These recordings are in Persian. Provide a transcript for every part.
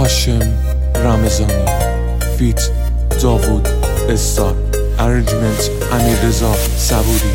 هاشم رمضانی فیت داوود استار ارنجمنت امیررضا صبوری.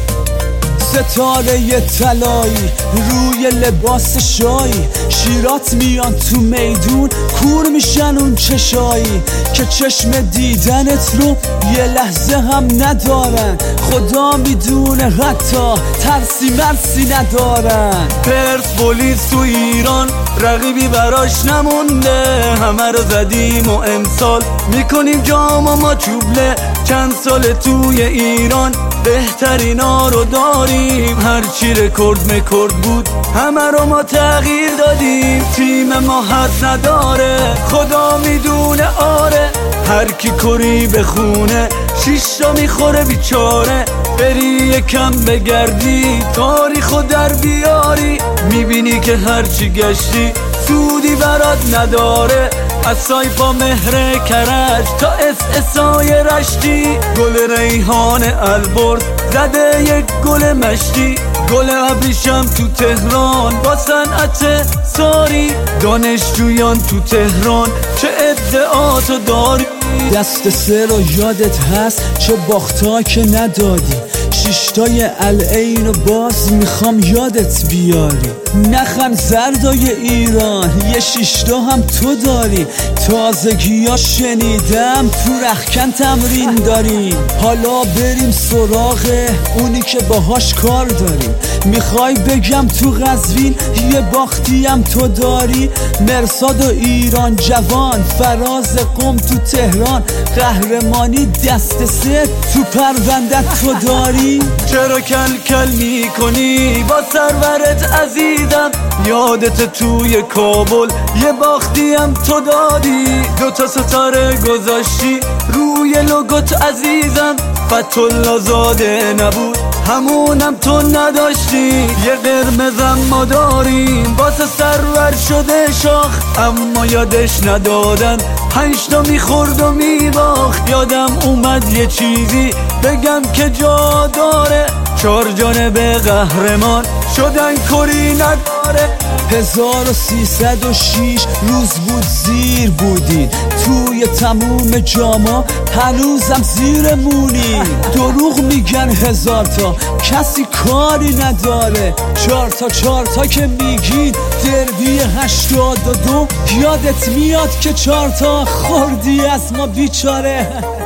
ستاره طلایی روی لباس شایی، شیرات میان تو میدون کور میشن اون چشایی که چشم دیدنت رو یه لحظه هم ندارن. خدا میدونه حتی ترسی مرسی ندارن. پرسپولیس تو ایران رقیبی براش نمونده، همه رو زدیم و امسال میکنیم جام و ما چوبله. چند سال توی ایران بهترینا رو داریم، هرچی رکورد بود همه رو ما تغییر دادیم. تیم ما حد نداره خدا میدونه، آره هر کی کری بخونه شیشتا میخوره بیچاره. بری یکم بگردی تاریخو در بیاری، میبینی که هرچی گشتی سودی برات نداره. از سایپا مهر کرج تا اسای رشتی، گل ریحان البرز زده یک گل مشتی. گل ابریشم تو تهران با صنعت ساری، دانشجویان تو تهران چه ادعاتو داری. دست سه رو یادت هست چه باختا که ندادی، شیشتای العین و باز میخوام یادت بیاری. نخن زردای ایران یه شیشتا هم تو داری، تازگی ها شنیدم تو رخکن تمرین داریم. حالا بریم سراغ اونی که باهاش کار داریم. میخوای بگم تو قزوین یه باختی هم تو داری، مرصاد و ایران جوان فراز قم تو تهران، قهرمانی دست سه تو پروندت تو داری. چرا کل کل میکنی با سرورت عزیزم؟ یادت توی کابل یه باختی هم تو دادی، دوتا ستاره گذاشتی روی لوگوت عزیزم. فتح‌الله زاده نبود همونم تو نداشتی، یه قرمزم ما داریم واسه سرور شده شاخ، اما یادش ندادن 5 تا میخورد و میباخت. یادم اومد یه چیزی بگم که جا داره، 4 جانب قهرمان شدن کری نداره. 1306 روز بود زیر بودین توی تموم جاما، هنوزم زیر مونی. دروغ میگن 1000 تا کسی کاری نداره، 4 تا که میگین دربی 82 یادت میاد که 4 تا خوردی از ما بیچاره.